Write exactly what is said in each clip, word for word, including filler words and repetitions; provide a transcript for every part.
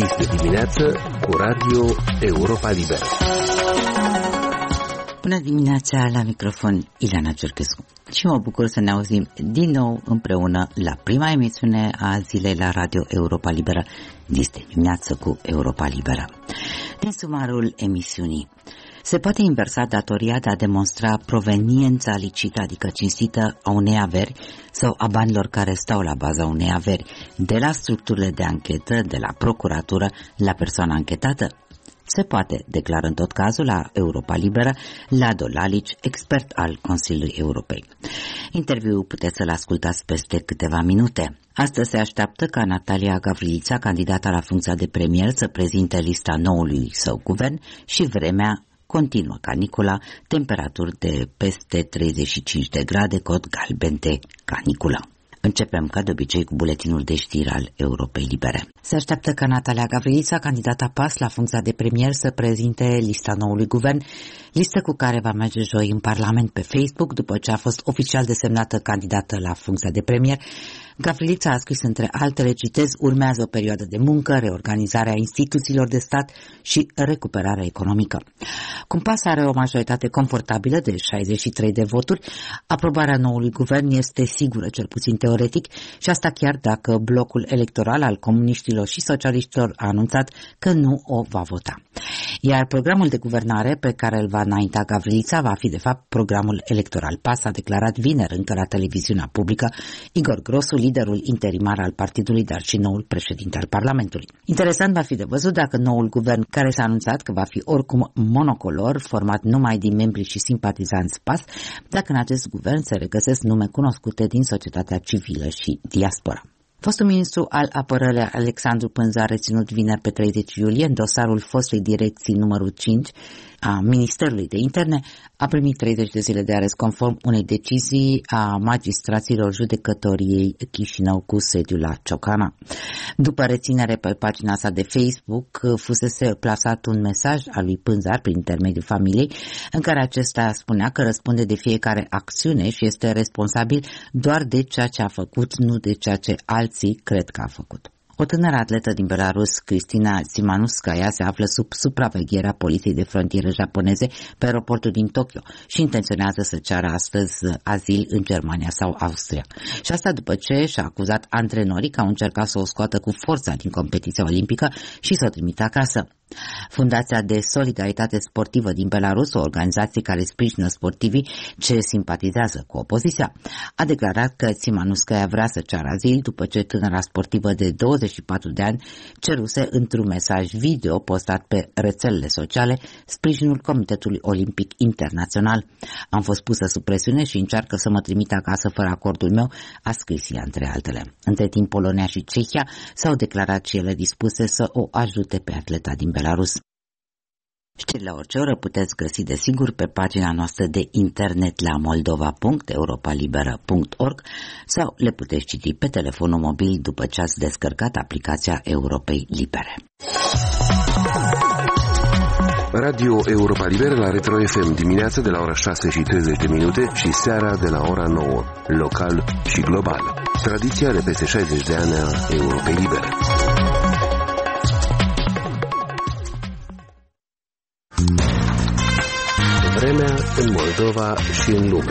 Este dimineață cu Radio Europa Liberă. Bună dimineața, la microfon Ileana Cercescu. Și mă bucur să ne auzim din nou împreună la prima emisiune a zilei la Radio Europa Liberă. Este dimineață cu Europa Liberă. Din sumarul emisiunii: se poate inversa datoria de a demonstra proveniența licită, adică cinstită, a unei averi sau a banilor care stau la baza unei averi, de la structurile de anchetă, de la procuratură, la persoana anchetată? Se poate, declară în tot cazul la Europa Liberă Lado Lalici, expert al Consiliului Europei. Interviul puteți să-l ascultați peste câteva minute. Astăzi se așteaptă ca Natalia Gavrilița, candidata la funcția de premier, să prezinte lista noului său guvern și vremea continuă canicula, temperaturi de peste treizeci și cinci de grade, cod galben de caniculă. Începem, ca de obicei, cu buletinul de știri al Europei Libere. Se așteaptă ca Natalia Gavrilița, candidata P A S la funcția de premier, să prezinte lista noului guvern, listă cu care va merge joi în Parlament pe Facebook, după ce a fost oficial desemnată candidată la funcția de premier. Gavrilița a scris, între altele, citez: urmează o perioadă de muncă, reorganizarea instituțiilor de stat și recuperarea economică. Cum P A S are o majoritate confortabilă de șaizeci și trei de voturi, aprobarea noului guvern este sigură, cel puțin teoretic, și asta chiar dacă blocul electoral al comuniștilor și socialiștilor a anunțat că nu o va vota. Iar programul de guvernare pe care îl va înainta Gavrilița va fi, de fapt, programul electoral. P A S a declarat vineri încă la televiziunea publică Igor Grosu, liderul interimar al partidului, dar și noul președinte al Parlamentului. Interesant va fi de văzut dacă noul guvern, care s-a anunțat că va fi oricum monocolor, format numai din membri și simpatizanți P A S, dacă în acest guvern se regăsesc nume cunoscute din societatea civilă și diaspora. Fostul ministru al apărării Alexandru Pânza, reținut vineri pe treizeci iulie în dosarul fostei direcții numărul cinci a Ministerului de Interne, a primit treizeci de zile de arest conform unei decizii a magistraților judecătoriei Chișinău cu sediul la Ciocana. După reținere pe pagina sa de Facebook, fusese plasat un mesaj al lui Pânzar prin intermediul familiei, în care acesta spunea că răspunde de fiecare acțiune și este responsabil doar de ceea ce a făcut, nu de ceea ce alții cred că a făcut. O tânără atletă din Belarus, Cristina Tsimanouskaya, se află sub supravegherea poliției de frontieră japoneze pe aeroportul din Tokyo și intenționează să ceară astăzi azil în Germania sau Austria. Și asta după ce și-a acuzat antrenorii că au încercat să o scoată cu forța din competiția olimpică și să o trimită acasă. Fundația de Solidaritate Sportivă din Belarus, o organizație care sprijină sportivii ce simpatizează cu opoziția, a declarat că Tsimanouskaya vrea să ceară azil după ce tânăra sportivă de douăzeci și patru de ani ceruse într-un mesaj video postat pe rețelele sociale sprijinul Comitetului Olimpic Internațional. Am fost pusă sub presiune și încearcă să mă trimită acasă fără acordul meu, a scris ea, între altele. Între timp, Polonia și Cehia s-au declarat și ele dispuse să o ajute pe atleta din Belarus. Știrile la orice oră puteți găsi desigur pe pagina noastră de internet la moldova punct europa liberă punct org sau le puteți citi pe telefonul mobil după ce ați descărcat aplicația Europei Libere. Radio Europa Liberă la Retro F M, dimineața de la ora șase și treizeci de minute și seara de la ora nouă, local și global. Tradiția de peste șaizeci de ani a Europei Libere. Vremea în Moldova și în lume.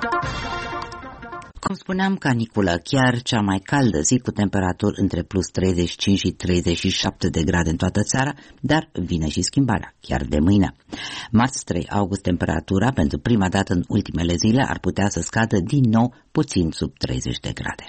Cum spuneam, caniculă, chiar cea mai caldă zi cu temperaturi între plus treizeci și cinci și treizeci și șapte de grade în toată țara, dar vine și schimbarea, chiar de mâine. Marți trei august, temperatura pentru prima dată în ultimele zile ar putea să scadă din nou puțin sub treizeci de grade.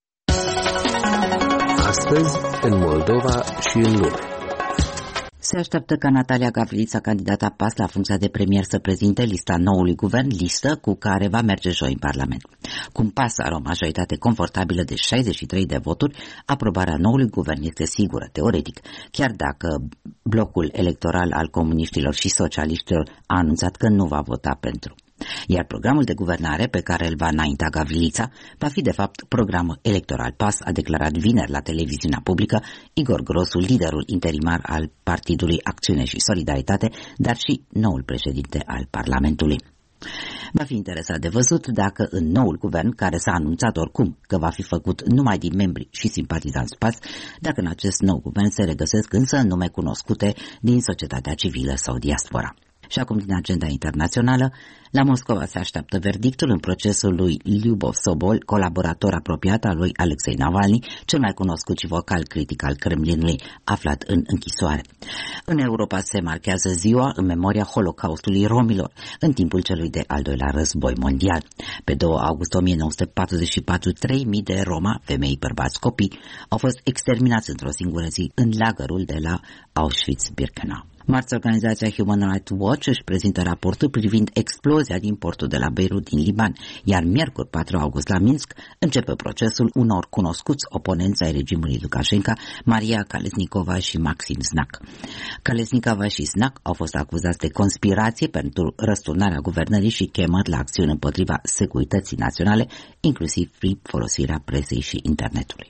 Astăzi, în Moldova și în lume. Se așteaptă ca Natalia Gavrilița, candidata P A S la funcția de premier, să prezinte lista noului guvern, listă cu care va merge joi în Parlament. Cum P A S are o majoritate confortabilă de șaizeci și trei de voturi, aprobarea noului guvern este sigură, teoretic, chiar dacă blocul electoral al comuniștilor și socialiștilor a anunțat că nu va vota pentru. Iar programul de guvernare pe care îl va înainta Gavrilița va fi de fapt programul electoral. P A S a declarat vineri la televiziunea publică Igor Grosu, liderul interimar al Partidului Acțiune și Solidaritate, dar și noul președinte al Parlamentului. Va fi interesat de văzut dacă în noul guvern, care s-a anunțat oricum că va fi făcut numai din membri și simpatizanți P A S, dacă în acest nou guvern se regăsesc însă nume cunoscute din societatea civilă sau diaspora. Și acum din agenda internațională, la Moscova se așteaptă verdictul în procesul lui Lyubov Sobol, colaborator apropiat al lui Alexei Navalny, cel mai cunoscut și vocal critic al Kremlinului, aflat în închisoare. În Europa se marchează ziua în memoria Holocaustului romilor, în timpul celui de al doilea război mondial. Pe doi august o mie nouă sute patruzeci și patru, trei mii de Roma, femei, bărbați, copii, au fost exterminați într-o singură zi în lagărul de la Auschwitz-Birkenau. Marți, organizația Human Rights Watch își prezintă raportul privind explozia din portul de la Beirut din Liban, iar miercuri patru august la Minsk începe procesul unor cunoscuți oponenți ai regimului Lukashenko, Maria Kalesnikova și Maxim Znak. Kalesnikova și Znak au fost acuzați de conspirație pentru răsturnarea guvernării și chemări la acțiuni împotriva securității naționale, inclusiv prin folosirea presei și internetului.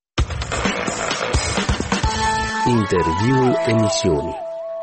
Interviul emisiunii.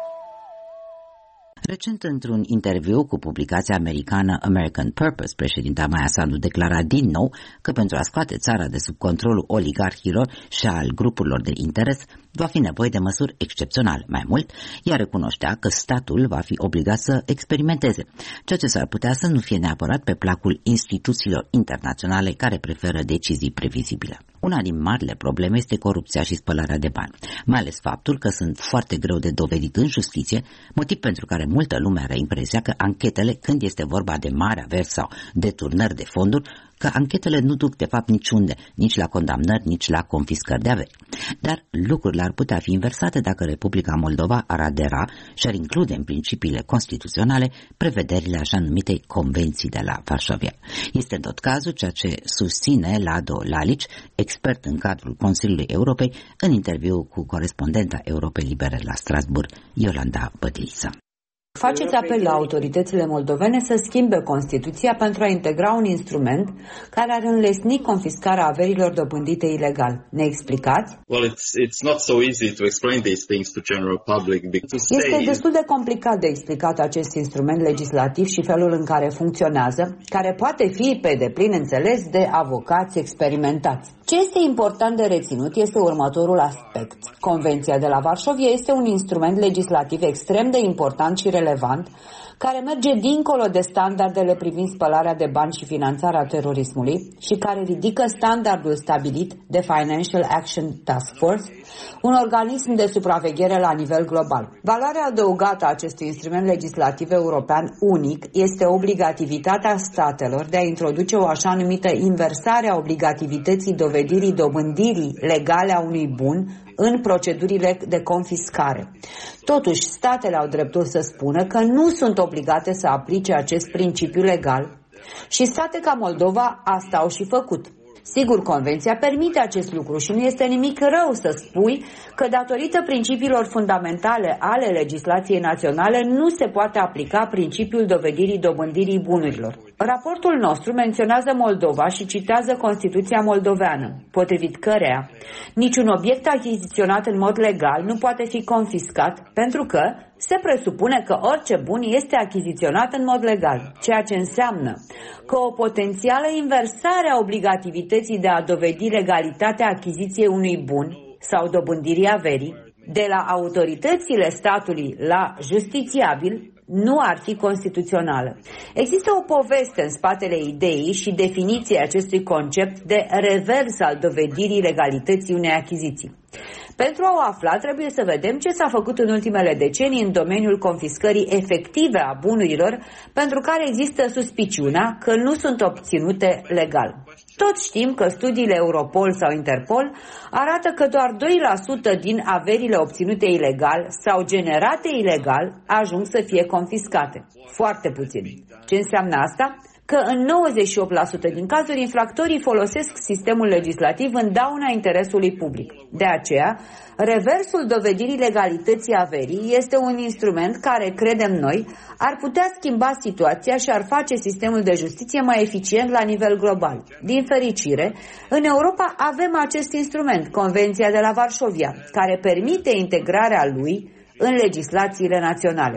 Recent, într-un interviu cu publicația americană American Purpose, președinta Maia Sandu declara din nou că pentru a scoate țara de sub controlul oligarhilor și al grupurilor de interes va fi nevoie de măsuri excepționale. Mai mult, ea recunoștea că statul va fi obligat să experimenteze, ceea ce s-ar putea să nu fie neapărat pe placul instituțiilor internaționale care preferă decizii previzibile. Una din marile probleme este corupția și spălarea de bani, mai ales faptul că sunt foarte greu de dovedit în justiție, motiv pentru care multă lume are impresia că anchetele, când este vorba de mari averi sau deturnări de fonduri, că anchetele nu duc de fapt niciunde, nici la condamnări, nici la confiscări de averi. Dar lucrurile ar putea fi inversate dacă Republica Moldova ar adera și ar include în principiile constituționale prevederile așa numitei Convenții de la Varșovia. Este în tot cazul ceea ce susține Lado Lalici, expert în cadrul Consiliului Europei, în interviu cu corespondenta Europei Libere la Strasbourg, Iolanda Bătiliță. Faceți apel la autoritățile moldovene să schimbe Constituția pentru a integra un instrument care ar înlesni confiscarea averilor dobândite ilegal. Ne explicați? Well, it's it's not so easy to explain these things to general public because Este destul de complicat de explicat acest instrument legislativ și felul în care funcționează, care poate fi pe deplin înțeles de avocați experimentați. Ce este important de reținut este următorul aspect. Convenția de la Varșovia este un instrument legislativ extrem de important și relevant, care merge dincolo de standardele privind spălarea de bani și finanțarea terorismului și care ridică standardul stabilit de Financial Action Task Force, un organism de supraveghere la nivel global. Valoarea adăugată a acestui instrument legislativ european unic este obligativitatea statelor de a introduce o așa numită inversare a obligativității dovedirii dobândirii legale a unui bun în procedurile de confiscare. Totuși, statele au dreptul să spună că nu sunt obligate să aplice acest principiu legal și state ca Moldova asta au și făcut. Sigur, Convenția permite acest lucru și nu este nimic rău să spui că datorită principiilor fundamentale ale legislației naționale nu se poate aplica principiul dovedirii dobândirii bunurilor. Raportul nostru menționează Moldova și citează Constituția moldoveană, potrivit căreia niciun obiect achiziționat în mod legal nu poate fi confiscat pentru că se presupune că orice bun este achiziționat în mod legal, ceea ce înseamnă că o potențială inversare a obligativității de a dovedi legalitatea achiziției unui bun sau dobândirii averii de la autoritățile statului la justițiabil nu ar fi constituțională. Există o poveste în spatele ideii și definiției acestui concept de revers al dovedirii legalității unei achiziții. Pentru a o afla, trebuie să vedem ce s-a făcut în ultimele decenii în domeniul confiscării efective a bunurilor pentru care există suspiciunea că nu sunt obținute legal. Toți știm că studiile Europol sau Interpol arată că doar doi la sută din averile obținute ilegal sau generate ilegal ajung să fie confiscate. Foarte puțin. Ce înseamnă asta? Că în nouăzeci și opt la sută din cazuri infractorii folosesc sistemul legislativ în dauna interesului public. De aceea, reversul dovedirii legalității averii este un instrument care, credem noi, ar putea schimba situația și ar face sistemul de justiție mai eficient la nivel global. Din fericire, în Europa avem acest instrument, Convenția de la Varșovia, care permite integrarea lui în legislațiile naționale.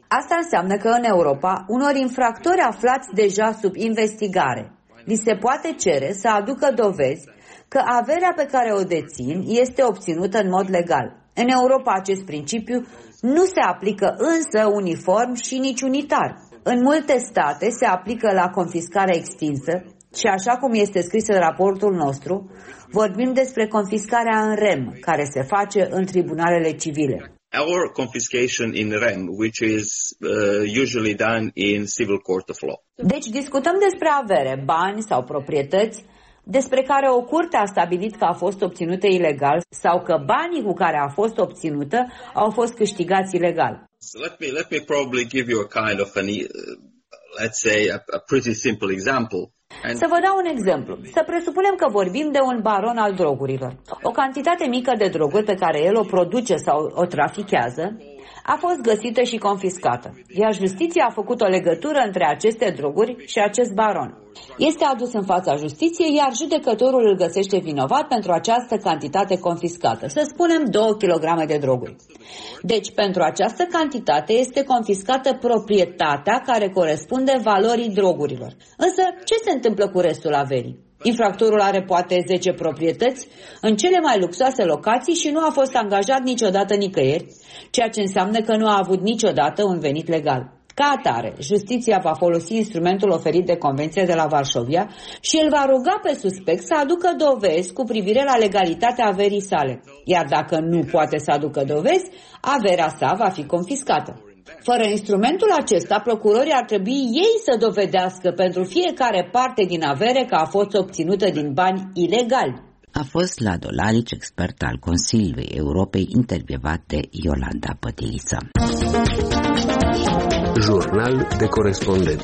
Asta înseamnă că în Europa, unor infractori aflați deja sub investigare li se poate cere să aducă dovezi că averea pe care o dețin este obținută în mod legal. În Europa acest principiu nu se aplică însă uniform și nici unitar. În multe state se aplică la confiscarea extinsă și așa cum este scris în raportul nostru, vorbim despre confiscarea în rem, care se face în tribunalele civile. Our confiscation in rem, which is uh, usually done in civil court of law. Deci discutăm despre avere, bani sau proprietăți despre care o curte a stabilit că a fost obținută ilegal sau că banii cu care a fost obținută au fost câștigați ilegal. So let me let me probably give you a kind of an uh, let's say a, a pretty simple example. And... Să vă dau un exemplu. Să presupunem că vorbim de un baron al drogurilor. O cantitate mică de droguri pe care el o produce sau o trafichează a fost găsită și confiscată, iar justiția a făcut o legătură între aceste droguri și acest baron. Este adus în fața justiției, iar judecătorul îl găsește vinovat pentru această cantitate confiscată, să spunem două kilograme de droguri. Deci, pentru această cantitate este confiscată proprietatea care corespunde valorii drogurilor. Însă, ce se întâmplă cu restul averii? Infractorul are poate zece proprietăți în cele mai luxoase locații și nu a fost angajat niciodată nicăieri, ceea ce înseamnă că nu a avut niciodată un venit legal. Ca atare, justiția va folosi instrumentul oferit de Convenția de la Varșovia și el va ruga pe suspect să aducă dovezi cu privire la legalitatea averii sale, iar dacă nu poate să aducă dovezi, averea sa va fi confiscată. Fără instrumentul acesta, procurorii ar trebui ei să dovedească pentru fiecare parte din avere că a fost obținută din bani ilegali. A fost Lado Lalici, expert al Consiliului Europei, intervievat de Iolanda Pătiliță. Jurnal de corespondent.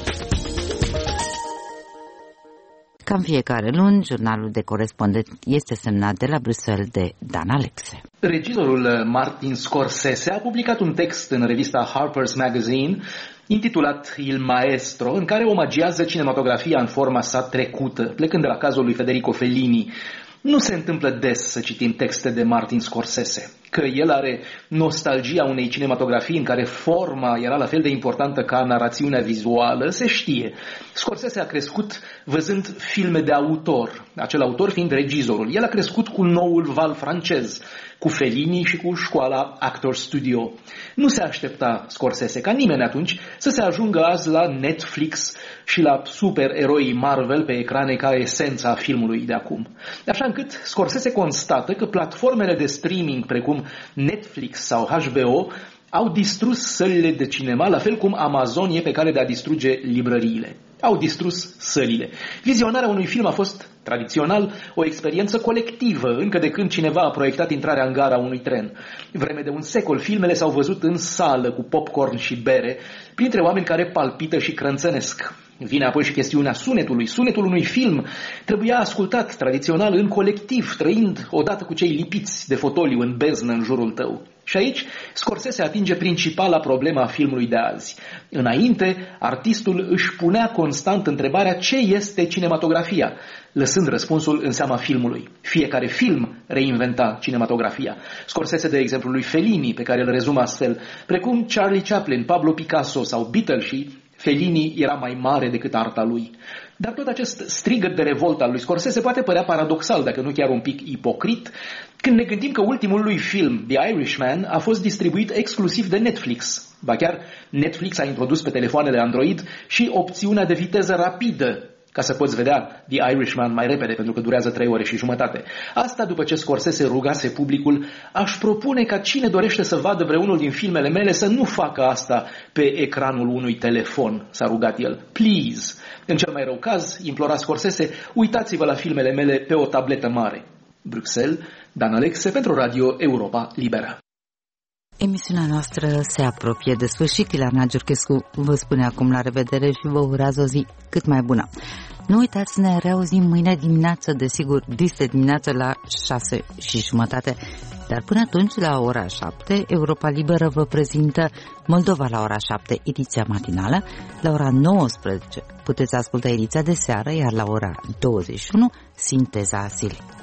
Ca în fiecare luni, jurnalul de corespondent este semnat de la Bruxelles de Dan Alexe. Regizorul Martin Scorsese a publicat un text în revista Harper's Magazine intitulat Il Maestro, în care omagiază cinematografia în forma sa trecută, plecând de la cazul lui Federico Fellini. Nu se întâmplă des să citim texte de Martin Scorsese. Că el are nostalgia unei cinematografii în care forma era la fel de importantă ca narațiunea vizuală, se știe. Scorsese a crescut văzând filme de autor, acel autor fiind regizorul. El a crescut cu noul val francez, cu Fellini și cu școala Actor Studio. Nu se aștepta Scorsese ca nimeni atunci să se ajungă azi la Netflix și la supereroii Marvel pe ecrane ca esența filmului de acum. Așa încât Scorsese constată că platformele de streaming precum Netflix sau H B O au distrus sălile de cinema, la fel cum Amazon e pe cale de a distruge librăriile. Au distrus sălile. Vizionarea unui film a fost, tradițional, o experiență colectivă, încă de când cineva a proiectat intrarea în gara unui tren. Vreme de un secol, filmele s-au văzut în sală, cu popcorn și bere, printre oameni care palpită și crânțănesc. Vine apoi și chestiunea sunetului. Sunetul unui film trebuia ascultat tradițional în colectiv, trăind odată cu cei lipiți de fotoliu în beznă în jurul tău. Și aici Scorsese atinge principala problemă a filmului de azi. Înainte, artistul își punea constant întrebarea ce este cinematografia, lăsând răspunsul în seama filmului. Fiecare film reinventa cinematografia. Scorsese, de exemplu, lui Fellini, pe care îl rezumă astfel, precum Charlie Chaplin, Pablo Picasso sau Beatlesii, Fellini era mai mare decât arta lui. Dar tot acest strigăt de revoltă al lui Scorsese poate părea paradoxal, dacă nu chiar un pic ipocrit, când ne gândim că ultimul lui film, The Irishman, a fost distribuit exclusiv de Netflix. Ba chiar Netflix a introdus pe telefoanele Android și opțiunea de viteză rapidă, ca să poți vedea The Irishman mai repede, pentru că durează trei ore și jumătate. Asta după ce Scorsese rugase publicul: aș propune ca cine dorește să vadă vreunul din filmele mele să nu facă asta pe ecranul unui telefon, s-a rugat el. Please! În cel mai rău caz, implora Scorsese, uitați-vă la filmele mele pe o tabletă mare. Bruxelles, Dan Alexe pentru Radio Europa Liberă. Emisiunea noastră se apropie de sfârșit. Ileana Giurchescu vă spune acum la revedere și vă urează o zi cât mai bună. Nu uitați să ne reauzim mâine dimineață, desigur, dis de dimineață la șase și jumătate. Dar până atunci, la ora șapte, Europa Liberă vă prezintă Moldova la ora șapte, ediția matinală. La ora nouăsprezece puteți asculta ediția de seară, iar la ora douăzeci și unu, sinteza zilei.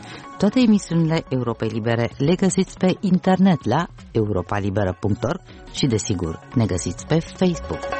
Toate emisiunile Europei Libere le găsiți pe internet la europa liberă punct org și, desigur, ne găsiți pe Facebook.